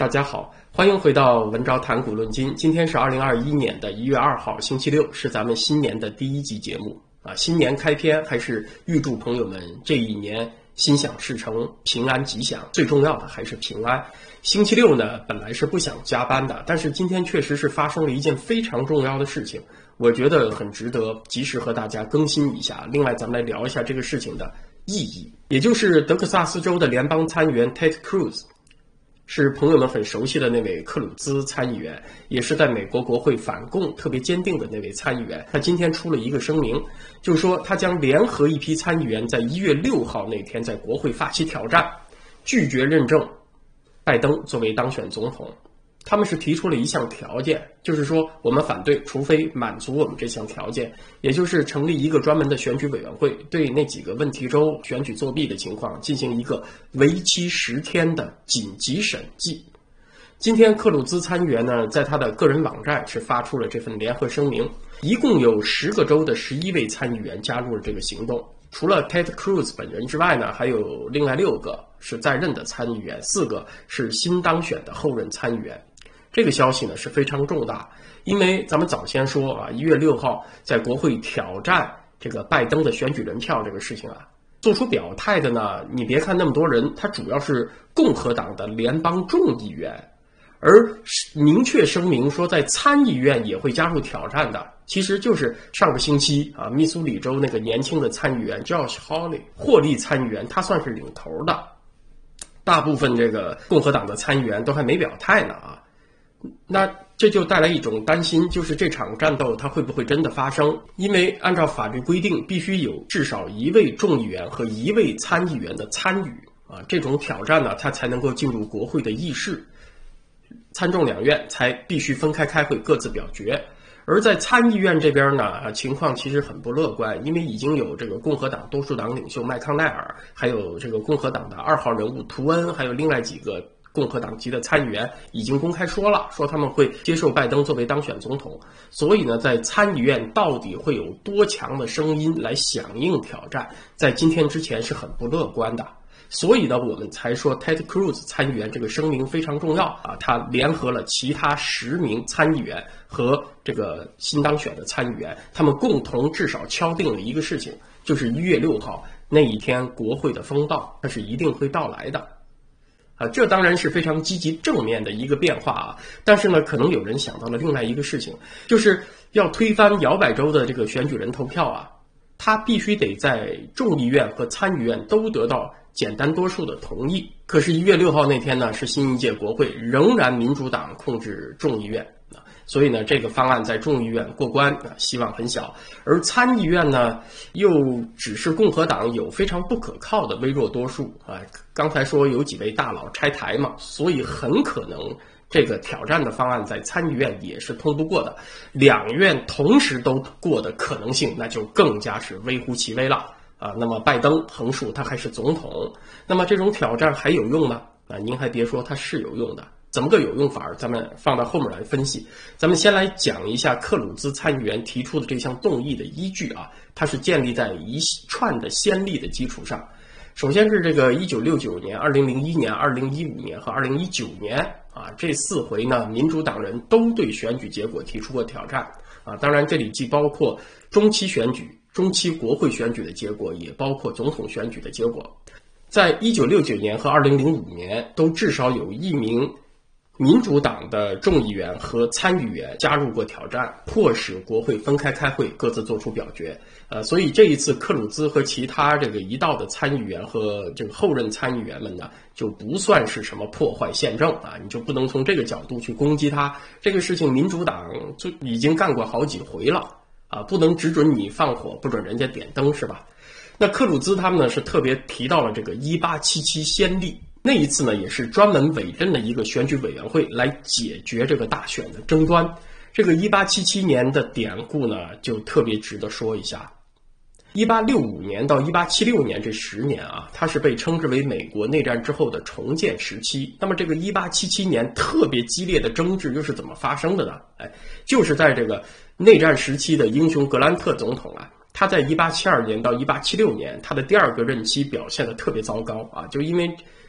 大家好，欢迎回到文昭谈股论金。今天是2021年的1月2号，星期六，是咱们新年的第一集节目啊。新年开篇，还是预祝朋友们这一年心想事成、平安吉祥。最重要的还是平安。星期六呢，本来是不想加班的，但是今天确实是发生了一件非常重要的事情，我觉得很值得及时和大家更新一下。另外，咱们来聊一下这个事情的意义，也就是德克萨斯州的联邦参议员 Ted Cruz。是朋友们很熟悉的那位克鲁兹参议员，也是在美国国会反共特别坚定的那位参议员。他今天出了一个声明，就是说他将联合一批参议员在1月6号那天在国会发起挑战，拒绝认证拜登作为当选总统。他们是提出了一项条件，就是说我们反对，除非满足我们这项条件，也就是成立一个专门的选举委员会，对那几个问题州选举作弊的情况进行一个为期10天的紧急审计。今天克鲁兹参议员呢，在他的个人网站是发出了这份联合声明，一共有10个州的11位参议员加入了这个行动。除了 Ted Cruz 本人之外呢，还有另外6个是在任的参议员，4个是新当选的后任参议员。这个消息呢是非常重大，因为咱们早先说啊，1月6号在国会挑战这个拜登的选举人票这个事情啊，做出表态的呢，你别看那么多人，他主要是共和党的联邦众议员，而明确声明说在参议院也会加入挑战的，其实就是上个星期啊，密苏里州那个年轻的参议员 Josh Hawley 获利参议员，他算是领头的，大部分这个共和党的参议员都还没表态呢啊。那这就带来一种担心，就是这场战斗它会不会真的发生？因为按照法律规定，必须有至少1位众议员和1位参议员的参与啊，这种挑战呢，它才能够进入国会的议事，参众两院才必须分开开会，各自表决。而在参议院这边呢，情况其实很不乐观，因为已经有这个共和党多数党领袖麦康奈尔，还有这个共和党的2号人物图恩，还有另外几个共和党籍的参议员已经公开说了，说他们会接受拜登作为当选总统。所以呢，在参议院到底会有多强的声音来响应挑战，在今天之前是很不乐观的。所以呢，我们才说 Ted Cruz 参议员这个声明非常重要啊，他联合了其他10名参议员和这个新当选的参议员，他们共同至少敲定了一个事情，就是1月6号那一天国会的风暴，它是一定会到来的。这当然是非常积极正面的一个变化啊，但是呢，可能有人想到了另外一个事情，就是要推翻摇摆州的这个选举人投票啊，他必须得在众议院和参议院都得到简单多数的同意。可是1月6号那天呢，是新一届国会仍然民主党控制众议院，所以呢，这个方案在众议院过关希望很小，而参议院呢，又只是共和党有非常不可靠的微弱多数啊。刚才说有几位大佬拆台嘛，所以很可能这个挑战的方案在参议院也是通不过的。2院同时都过的可能性，那就更加是微乎其微了啊。那么拜登横竖他还是总统，那么这种挑战还有用吗？啊，您还别说，它是有用的。怎么个有用法？咱们放到后面来分析。咱们先来讲一下克鲁兹参议员提出的这项动议的依据啊，它是建立在一串的先例的基础上。首先是这个1969年、2001年、2015年和2019年啊，这4回呢，民主党人都对选举结果提出过挑战啊。当然，这里既包括中期选举、中期国会选举的结果，也包括总统选举的结果。在1969年和2005年，都至少有1名民主党的众议员和参议员加入过挑战，迫使国会分开开会，各自做出表决。所以这一次克鲁兹和其他这个一道的参议员和这个后任参议员们呢，就不算是什么破坏宪政啊，你就不能从这个角度去攻击他。这个事情民主党就已经干过好几回了啊，不能只准你放火，不准人家点灯，是吧？那克鲁兹他们呢是特别提到了这个1877先例。那一次呢，也是专门委任了一个选举委员会来解决这个大选的争端。这个1877年的典故呢，就特别值得说一下。1865年到1876年这10年啊，它是被称之为美国内战之后的重建时期。那么这个1877年特别激烈的争执又是怎么发生的呢？就是在这个内战时期的英雄格兰特总统啊，他在1872年到1876年他的第2个任期表现得特别糟糕啊，就因为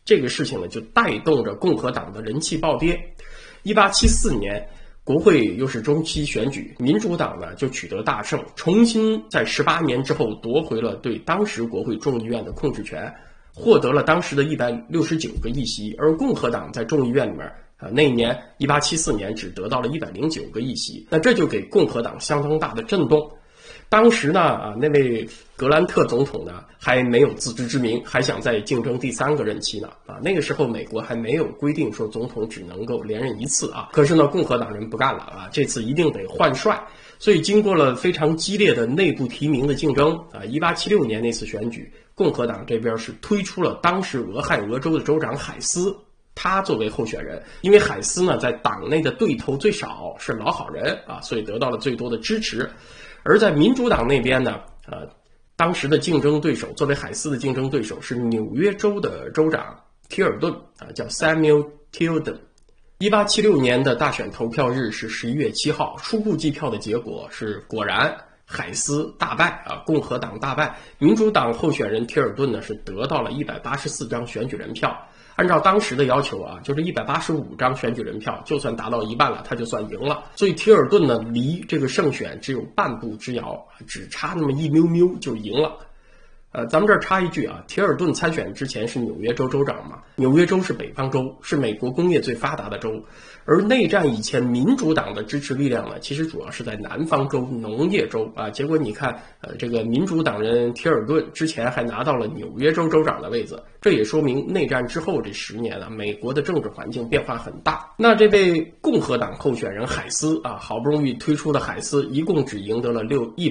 这个事情呢就带动着共和党的人气暴跌。1874年国会又是中期选举，民主党呢就取得大胜，重新在18年之后夺回了对当时国会众议院的控制权，获得了当时的169个议席，而共和党在众议院里面那一年1874年只得到了109个议席，那这就给共和党相当大的震动。当时呢那位格兰特总统呢还没有自知之明，还想再竞争第3个任期呢那个时候美国还没有规定说总统只能够连任1次可是呢共和党人不干了这次一定得换帅。所以经过了非常激烈的内部提名的竞争1876年那次选举，共和党这边是推出了当时俄亥俄州的州长海斯，他作为候选人，因为海斯呢在党内的对头最少，是老好人所以得到了最多的支持。而在民主党那边呢当时的竞争对手，作为海斯的竞争对手是纽约州的州长提尔顿叫 Samuel Tilden。1876年的大选投票日是11月7号，初步计票的结果是果然海斯大败共和党大败，民主党候选人提尔顿呢是得到了184张选举人票。按照当时的要求就是185张选举人票，就算达到1半了，他就算赢了。所以提尔顿呢，离这个胜选只有半步之遥，只差那么一喵喵就赢了。咱们这儿插一句提尔顿参选之前是纽约州州长嘛，纽约州是北方州，是美国工业最发达的州，而内战以前民主党的支持力量呢，其实主要是在南方州、农业州结果你看这个民主党人提尔顿之前还拿到了纽约州州长的位子，这也说明内战之后这10年美国的政治环境变化很大。那这位共和党候选人海斯好不容易推出的海斯，一共只赢得了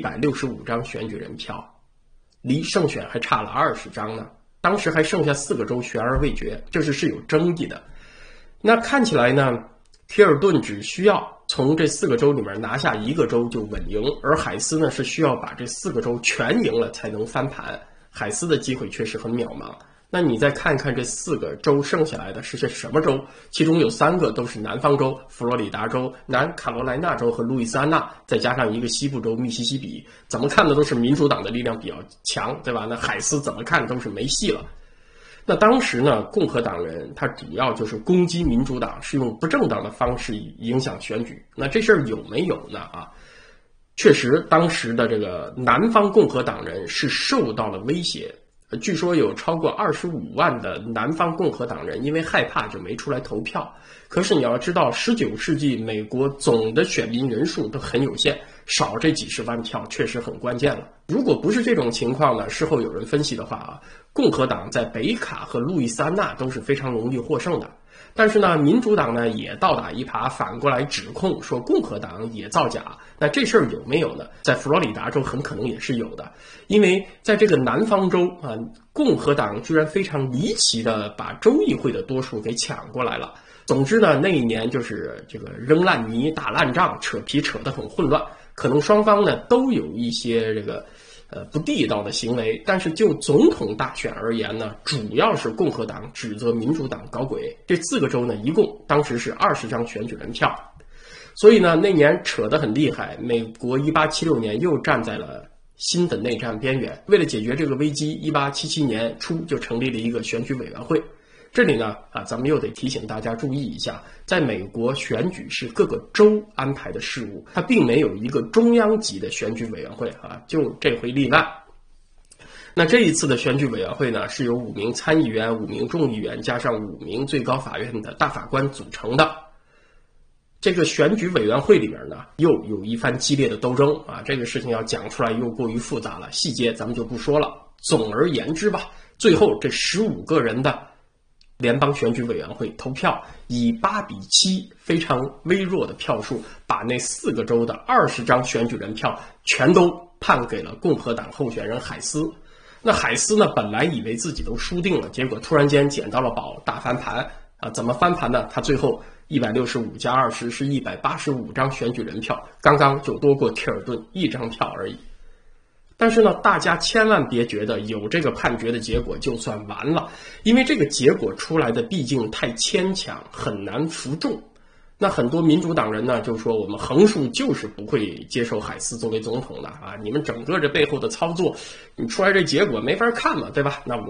165张选举人票，离胜选还差了20张呢。当时还剩下4个州悬而未决，这是有争议的。那看起来呢，提尔顿只需要从这4个州里面拿下1个州就稳赢，而海斯呢是需要把这4个州全赢了才能翻盘，海斯的机会确实很渺茫。那你再看看这4个州剩下来的是些什么州，其中有3个都是南方州，佛罗里达州、南卡罗来纳州和路易斯安那，再加上一个西部州密西西比，怎么看的都是民主党的力量比较强，对吧？那海斯怎么看都是没戏了。那当时呢，共和党人他主要就是攻击民主党，是用不正当的方式影响选举。那这事儿有没有呢？确实当时的这个南方共和党人是受到了威胁，据说有超过25万的南方共和党人因为害怕就没出来投票。可是你要知道19世纪美国总的选民人数都很有限，少这几十万票确实很关键了。如果不是这种情况呢，事后有人分析的话共和党在北卡和路易斯安那都是非常容易获胜的。但是呢，民主党呢也倒打一耙，反过来指控说共和党也造假。那这事儿有没有呢？在佛罗里达州很可能也是有的，因为在这个南方州共和党居然非常离奇的把州议会的多数给抢过来了。总之呢，那一年就是这个扔烂泥、打烂仗，扯皮扯得很混乱，可能双方呢都有一些这个不地道的行为。但是就总统大选而言呢，主要是共和党指责民主党搞鬼。这4个州呢，一共当时是20张选举人票，所以呢那年扯得很厉害。美国1876年又站在了新的内战边缘。为了解决这个危机，1877年初就成立了一个选举委员会。这里呢咱们又得提醒大家注意一下，在美国选举是各个州安排的事务，它并没有一个中央级的选举委员会就这回例外。那这一次的选举委员会呢，是由5名参议员、5名众议员加上5名最高法院的大法官组成的。这个选举委员会里面呢，又有一番激烈的斗争这个事情要讲出来又过于复杂了，细节咱们就不说了。总而言之吧，最后这15个人的联邦选举委员会投票，以8-7非常微弱的票数，把那4个州的20张选举人票全都判给了共和党候选人海斯。那海斯呢，本来以为自己都输定了，结果突然间捡到了宝，大翻盘怎么翻盘呢？他最后165加20是185张选举人票，刚刚就多过提尔顿1张票而已。但是呢，大家千万别觉得有这个判决的结果就算完了，因为这个结果出来的毕竟太牵强，很难服众。那很多民主党人呢就说，我们横竖就是不会接受海斯作为总统的你们整个这背后的操作，你出来这结果没法看嘛，对吧？那我们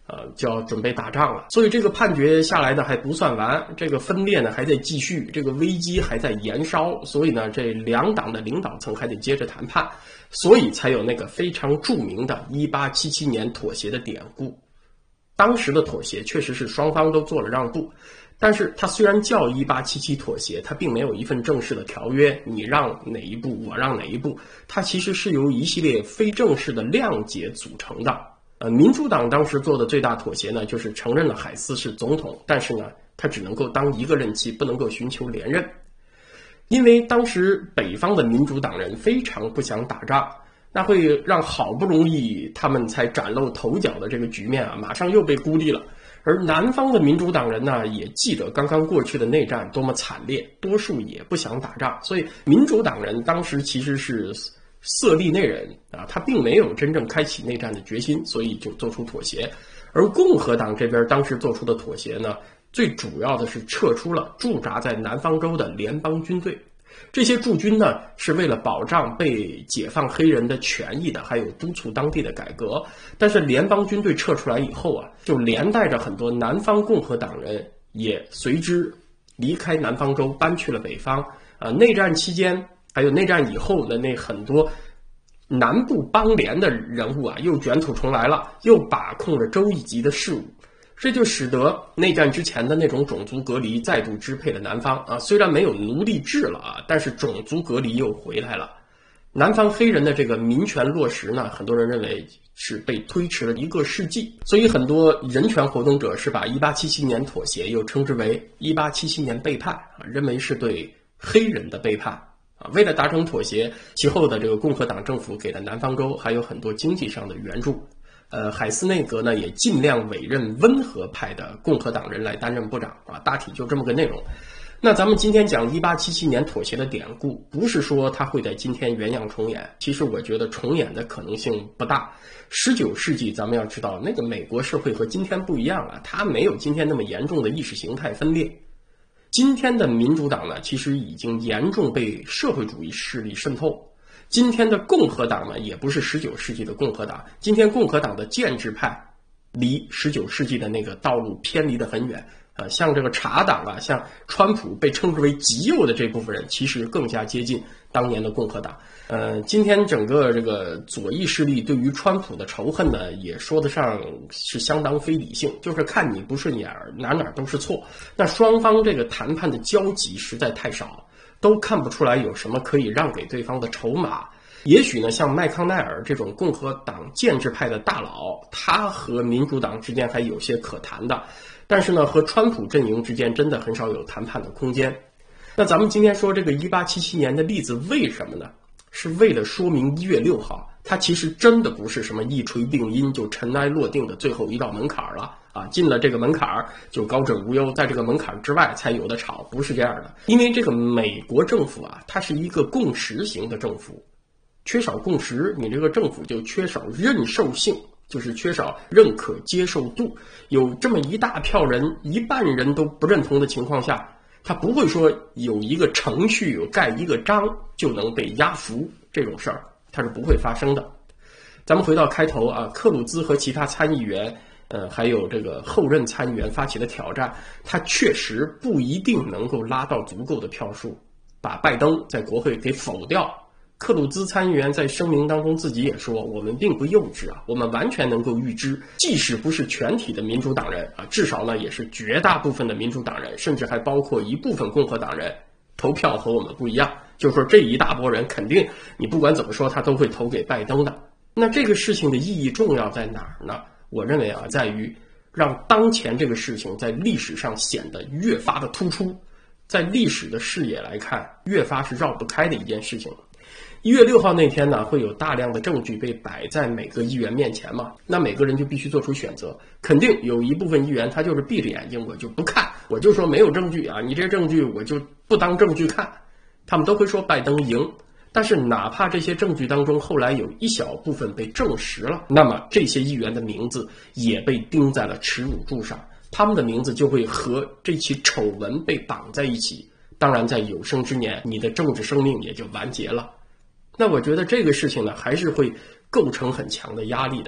就要准备打仗了。所以这个判决下来的还不算完，这个分裂呢还在继续，这个危机还在延烧，所以呢这两党的领导层还得接着谈判，所以才有那个非常著名的1877年妥协的典故。当时的妥协确实是双方都做了让步，但是它虽然叫1877妥协，它并没有一份正式的条约，你让哪一步我让哪一步，它其实是由一系列非正式的谅解组成的。民主党当时做的最大妥协呢，就是承认了海斯是总统，但是呢他只能够当一个任期，不能够寻求连任。因为当时北方的民主党人非常不想打仗，那会让好不容易他们才崭露头角的这个局面马上又被孤立了。而南方的民主党人呢，也记得刚刚过去的内战多么惨烈，多数也不想打仗，所以民主党人当时其实是色厉内荏他并没有真正开启内战的决心，所以就做出妥协。而共和党这边当时做出的妥协呢，最主要的是撤出了驻扎在南方州的联邦军队。这些驻军呢，是为了保障被解放黑人的权益的，还有督促当地的改革。但是联邦军队撤出来以后就连带着很多南方共和党人也随之离开南方州，搬去了北方。内战期间还有内战以后的那很多南部邦联的人物又卷土重来了，又把控了州一级的事务。这就使得内战之前的那种种族隔离再度支配了南方虽然没有奴隶制了但是种族隔离又回来了。南方黑人的这个民权落实呢，很多人认为是被推迟了1个世纪，所以很多人权活动者是把1877年妥协又称之为1877年背叛认为是对黑人的背叛为了达成妥协，其后的这个共和党政府给了南方州还有很多经济上的援助。海斯内阁呢也尽量委任温和派的共和党人来担任部长大体就这么个内容。那咱们今天讲1877年妥协的典故，不是说它会在今天原样重演，其实我觉得重演的可能性不大。19世纪咱们要知道，那个美国社会和今天不一样它没有今天那么严重的意识形态分裂。今天的民主党呢，其实已经严重被社会主义势力渗透。今天的共和党呢，也不是19世纪的共和党，今天共和党的建制派离19世纪的那个道路偏离得很远像这个茶党像川普被称之为极右的这部分人，其实更加接近当年的共和党。今天整个这个左翼势力对于川普的仇恨呢，也说得上是相当非理性，就是看你不顺眼，哪都是错。那双方这个谈判的交集实在太少，都看不出来有什么可以让给对方的筹码。也许呢，像麦康奈尔这种共和党建制派的大佬，他和民主党之间还有些可谈的，但是呢，和川普阵营之间真的很少有谈判的空间。那咱们今天说这个1877年的例子，为什么呢？是为了说明1月6号，它其实真的不是什么一锤定音就尘埃落定的最后一道门槛了进了这个门槛就高枕无忧，在这个门槛之外才有的吵，不是这样的。因为这个美国政府它是一个共识型的政府，缺少共识，你这个政府就缺少认受性，就是缺少认可接受度。有这么一大票人，1半人都不认同的情况下，他不会说有一个程序有盖一个章就能被压服，这种事儿它是不会发生的。咱们回到开头克鲁兹和其他参议员还有这个后任参议员发起的挑战，他确实不一定能够拉到足够的票数把拜登在国会给否掉。克鲁兹参议员在声明当中自己也说，我们并不幼稚我们完全能够预知，即使不是全体的民主党人至少呢也是绝大部分的民主党人，甚至还包括一部分共和党人投票和我们不一样，就是说这一大波人肯定你不管怎么说他都会投给拜登的。那这个事情的意义重要在哪儿呢？我认为在于让当前这个事情在历史上显得越发的突出，在历史的视野来看越发是绕不开的一件事情。1月6号那天呢，会有大量的证据被摆在每个议员面前嘛，那每个人就必须做出选择。肯定有一部分议员他就是闭着眼睛，我就不看，我就说没有证据你这证据我就不当证据看，他们都会说拜登赢。但是哪怕这些证据当中后来有一小部分被证实了，那么这些议员的名字也被钉在了耻辱柱上，他们的名字就会和这起丑闻被绑在一起。当然在有生之年，你的政治生命也就完结了。那我觉得这个事情呢，还是会构成很强的压力的。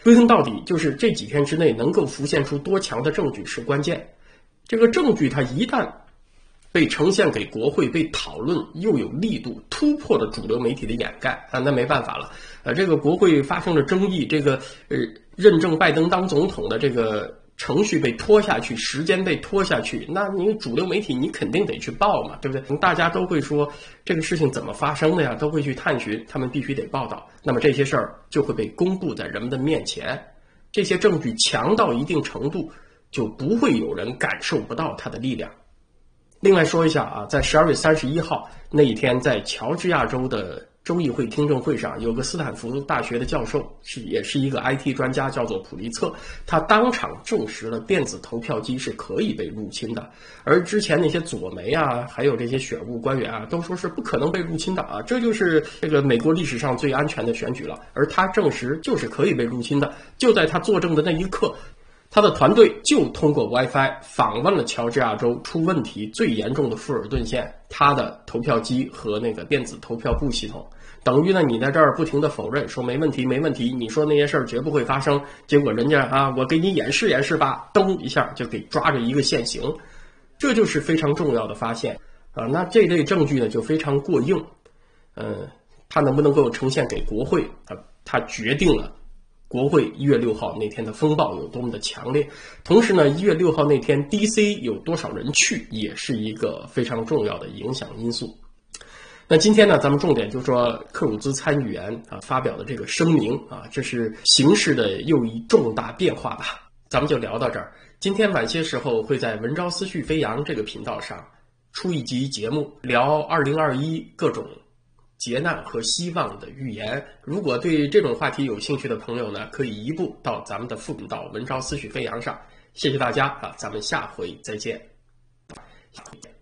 归根到底，就是这几天之内能够浮现出多强的证据是关键。这个证据它一旦被呈现给国会被讨论，又有力度突破了主流媒体的掩盖啊，那没办法了。这个国会发生了争议，这个认证拜登当总统的这个程序被拖下去，时间被拖下去，那你主流媒体你肯定得去报嘛，对不对？大家都会说这个事情怎么发生的呀，都会去探寻，他们必须得报道。那么这些事儿就会被公布在人们的面前，这些证据强到一定程度，就不会有人感受不到它的力量。另外说一下啊，在12月31号那一天，在乔治亚州的州议会听证会上，有个斯坦福大学的教授，也是一个 IT 专家，叫做普利策，他当场证实了电子投票机是可以被入侵的。而之前那些左媒啊，还有这些选务官员啊，都说是不可能被入侵的啊，这就是这个美国历史上最安全的选举了。而他证实就是可以被入侵的，就在他作证的那一刻，他的团队就通过 WiFi 访问了乔治亚州出问题最严重的富尔顿县，他的投票机和那个电子投票簿系统。等于呢，你在这儿不停的否认，说没问题没问题，你说那些事儿绝不会发生，结果人家啊，我给你演示演示吧，噔一下就给抓着一个现行，这就是非常重要的发现啊。那这类证据呢就非常过硬，它能不能够呈现给国会啊？它决定了国会1月6号那天的风暴有多么的强烈，同时呢，1月6号那天 DC 有多少人去，也是一个非常重要的影响因素。那今天呢，咱们重点就说克鲁兹参议员啊发表的这个声明啊，这是形势的又一重大变化吧。咱们就聊到这儿。今天晚些时候会在文昭思绪飞扬这个频道上出一集节目，聊2021各种劫难和希望的预言。如果对这种话题有兴趣的朋友呢，可以移步到咱们的副频道文昭思绪飞扬上。谢谢大家啊，咱们下回再见。